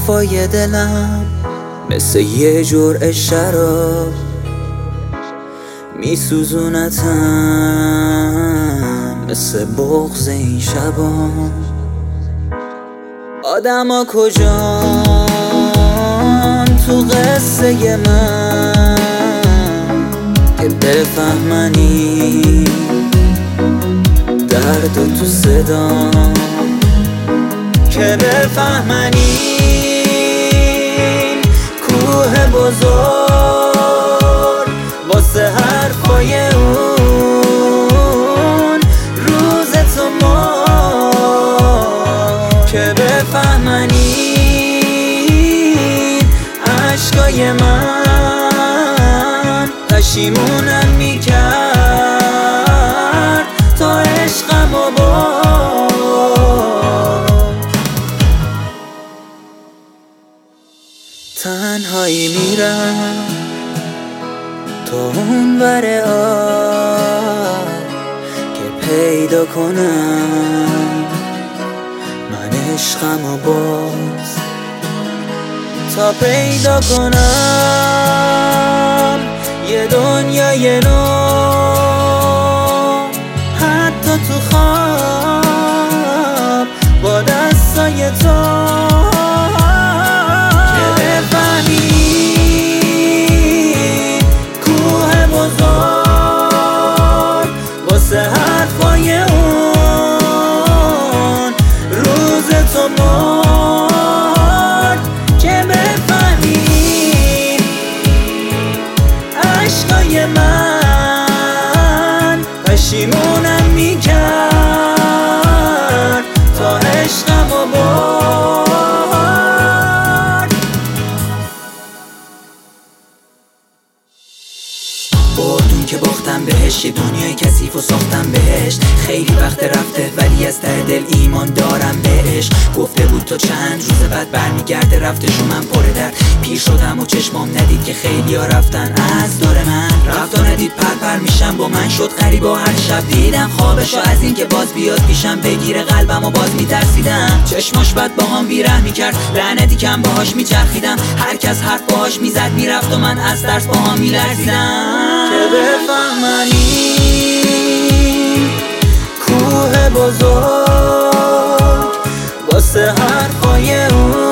حرفای دلم مثل یه جرعه شراب میسوزونتم مثل بغض این شبا. آدما کجان تو قصه من که بفهمنی درد تو صدام، که بفهمنی کوه بزرگ واسه حرفای اون روز تو مرد، که بفهمنی عشقای من پشیمونم میکرد تا عشقمو برد. تنهایی میرم تو اون ور آب که پیدا کنم من عشقمو باز، تا پیدا کنم یه دنیای نو حتی تو خواب با دستای تو، که بفهمی کوه بزرگ واسه حرفای اون روز تو مرد، که بفهمی عشقای من پشیمونم میکرد تا عشقمو برد. بردون که باختم بهش، یه دنیای کثیف و ساختم بهش. خیلی وقت رفته ولی از ته دل ایمان دارم بهش. گفته بود تا چند روز بعد برمیگرده، رفتش و من پر درد پیر شدم و چشمام ندید که خیلی ها رفتن از دور من. رفت و ندید پر میشم با من شد غریب و هر شب دیدم خوابشو از این که باز بیاد پیشم بگیره قلبم و باز میترسیدم. چشماش بد با هم بیره میکرد، لعنتی کم باهاش میچرخیدم. هر کس حرف باهاش میزد میرفت و من از ترس با هم میلرزیدم، که بفهمنی کوه بزرگ واسه حرفای اون